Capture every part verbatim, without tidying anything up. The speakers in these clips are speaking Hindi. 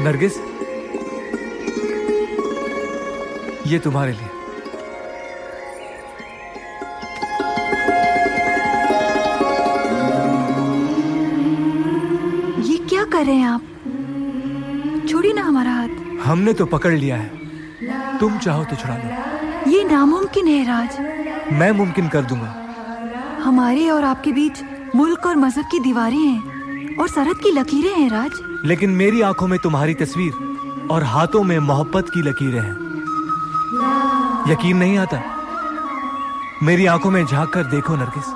नरगिस, ये तुम्हारे लिए। ये क्या कर रहे हैं आप? छोड़िए ना हमारा हाथ। हमने तो पकड़ लिया है, तुम चाहो तो छुड़ा लो। ये नामुमकिन है राज। मैं मुमकिन कर दूंगा। हमारे और आपके बीच मुल्क और मजहब की दीवारें हैं और सरहद की लकीरें हैं राज। लेकिन मेरी आंखों में तुम्हारी तस्वीर और हाथों में मोहब्बत की लकीरें हैं। यकीन नहीं आता? मेरी आंखों में झांक कर देखो नरगिस।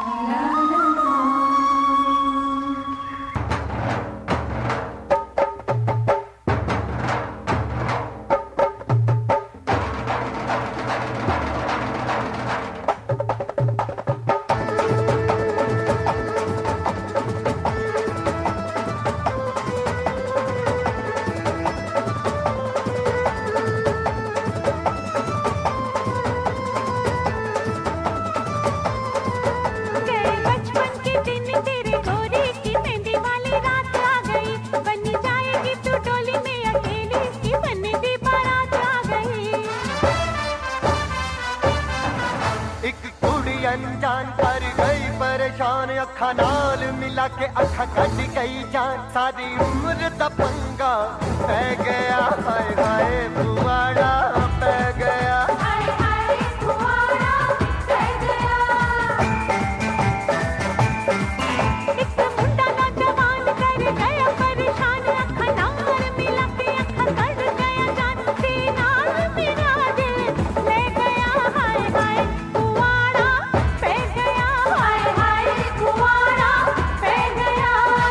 अनजान पर गई परेशान, अखा नाल मिला के अखा कट गई जान। सारी उम्र दा पंगा पै गया, हाय हाय पुआड़ा पै गया। हाय हाय पुआड़ा पै गया। एक मुंडा नौजवान कर गया परेशान, अखा नाल मिला के अखा कट गया जान। नाल मेरा दिल ले गया, हाय हाय पुआड़ा पै गया। हाय हाय पुआड़ा पै गया।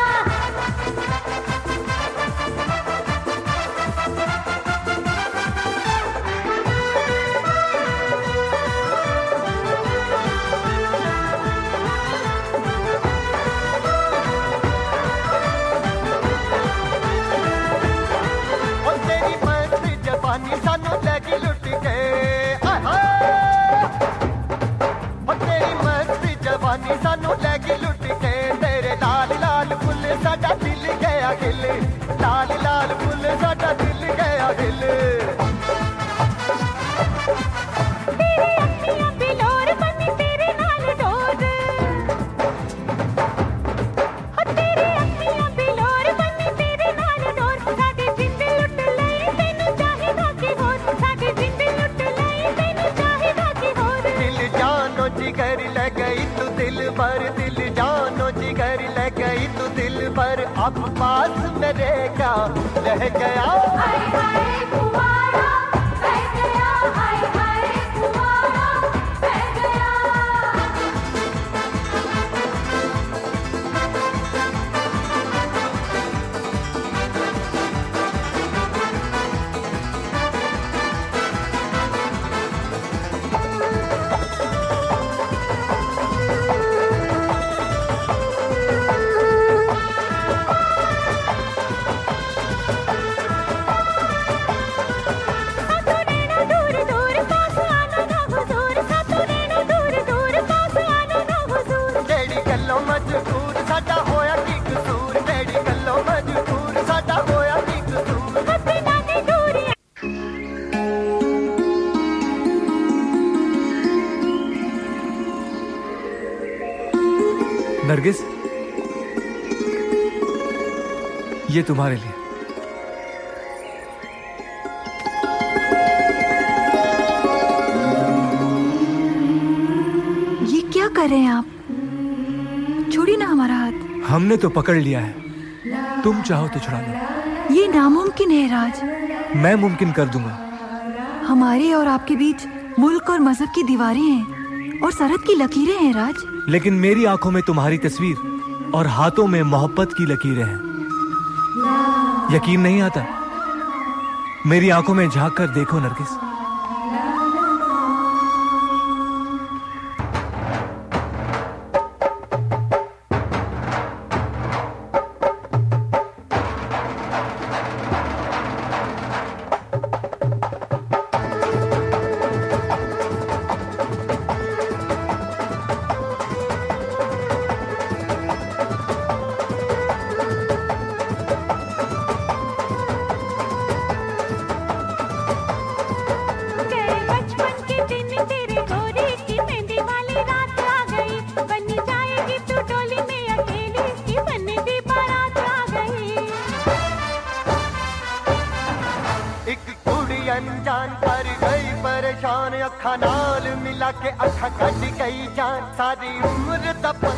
ओ तेरी मस्त जवानी सानू लगी लुट के, हाय हाय। ओ तेरी मस्त जवानी सानू लगी लुट के, तेरे लाल लाल फुल साडा दिल गया हिल। लाल लाल फुल साडा दिल गया हिल। तेरी अखियां बिलोर बनी तेरे नाल डोर। हो तेरी अखियां बिलोर बनी तेरे नाल डोर। साडी जिंद लुट लई तैनू चाहिदा की होर। साडी जिंद लुट लई तैनू चाहिदा की होर। दिल जानो जिगर ले गई तू दिल भर, दिल जानो जिगर ले गई तू दिल भर। अब पास मेरे क्या रह गया। हाय हाय पुआड़ा पै गया। हाय हाय पुआड़ा पै गया। सातों नैना दूर दूर पास आना ना हुजूर। सातों नैना दूर दूर पास आना ना हुजूर। तेरी गल्लों मजबूर साडा होया की कसूर। तेरी गल्लों मजबूर साडा होया की कसूर। हसी नानी दूरी नरगिस, ये तुम्हारे लिए। ये क्या कर रहे हैं आप? छोड़िए ना हमारा हाथ। हमने तो पकड़ लिया है, तुम चाहो तो छुड़ा लो। ये नामुमकिन है राज। मैं मुमकिन कर दूंगा। हमारे और आपके बीच मुल्क और मजहब की दीवारें हैं और सरहद की लकीरें हैं राज। लेकिन मेरी आंखों में तुम्हारी तस्वीर और हाथों में मोहब्बत की लकीरें हैं। यकीन नहीं आता? मेरी आंखों में झांक कर देखो नरगिस। एक कुड़ी अनजान कर गई परेशान, अखा नाल मिला के अखा कट गई जान, सारी उम्र दा